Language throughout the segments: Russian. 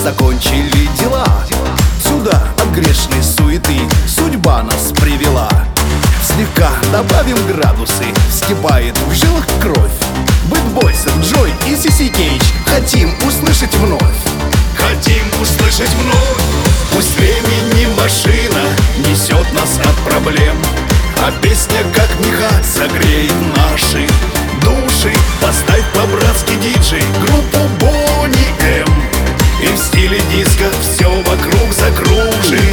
закончили дела. Сюда от грешной суеты судьба нас привела. Слегка добавим градусы, вскипает в жилах кровь. Бэтбойсы, Джой и Сиси Кейдж хотим услышать вновь. Хотим услышать вновь. Пусть времени машина несет нас от проблем, а песня как меха согреет наши души. Поставь по-братски, диджей, группу Boney M, и в стиле диско все вокруг закружит.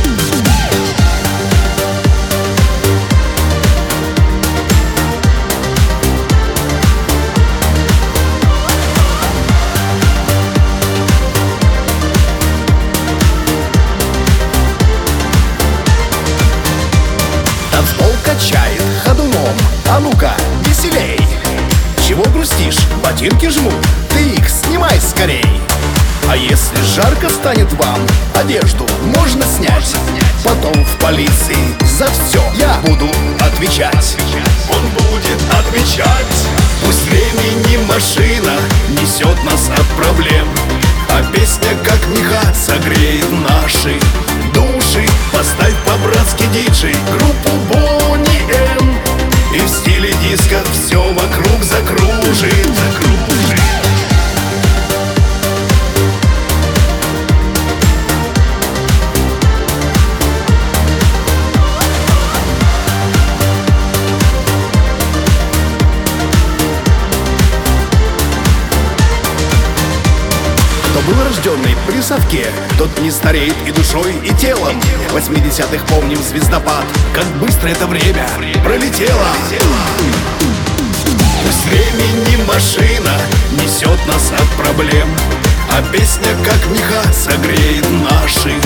Танцпол качает ходуном, а ну-ка, веселей. Чего грустишь? Ботинки жмут, ты их снимай скорей. А если жарко станет вам, одежду можно снять. Потом в полиции за все я буду отвечать. Он будет отвечать. Пусть времени машина несет нас от проблем, а песня как меха согреет наши души. Поставь по-братски, диджей, группу Boney M, и в стиле диско все вокруг закружит. Кто был рожденный при совке, тот не стареет и душой, и телом. 80-х помним звездопад, как быстро это время пролетело. Пусть времени машина несет нас от проблем, а песня как меха согреет наши